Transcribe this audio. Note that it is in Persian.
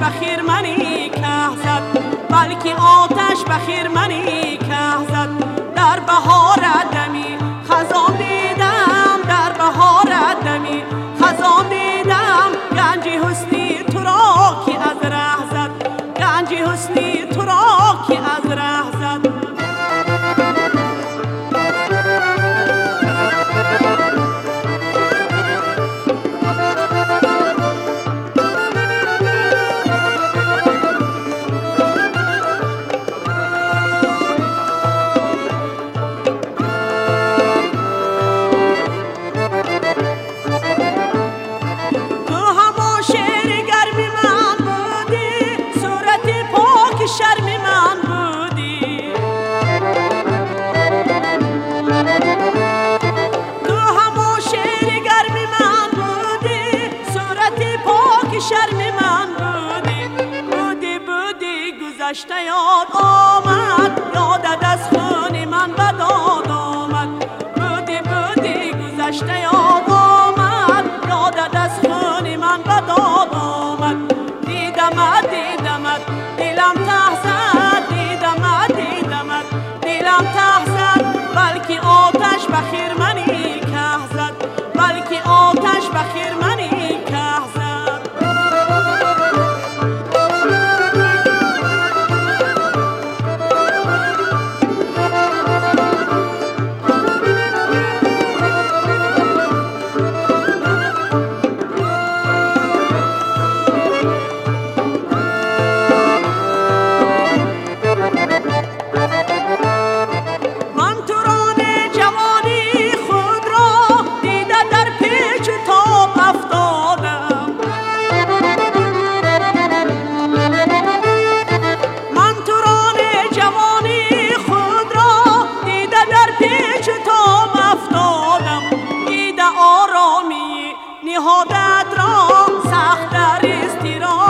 خیرمنی که زد، بلکه آتش به خیرمنی که زد. در بهار دمی خزان دیدم، در بهار دمی خزان دیدم، گنج حسنی تو را که از ره زد، گنج حسنی تو را که از ره زد. گذشته یاد آمد، یادت از خون من به داد آمد. بودی بودی گذشته یاد آمد، یادت از خون من به داد آمد. دیدمت دیدمت دلم ته زد، دیدمت دیدمت دلم ته زد، بلکه آتش به خیرمنی که زد، بلکه آتش به خیرمنی که زد. نهادت را سخت در استیرا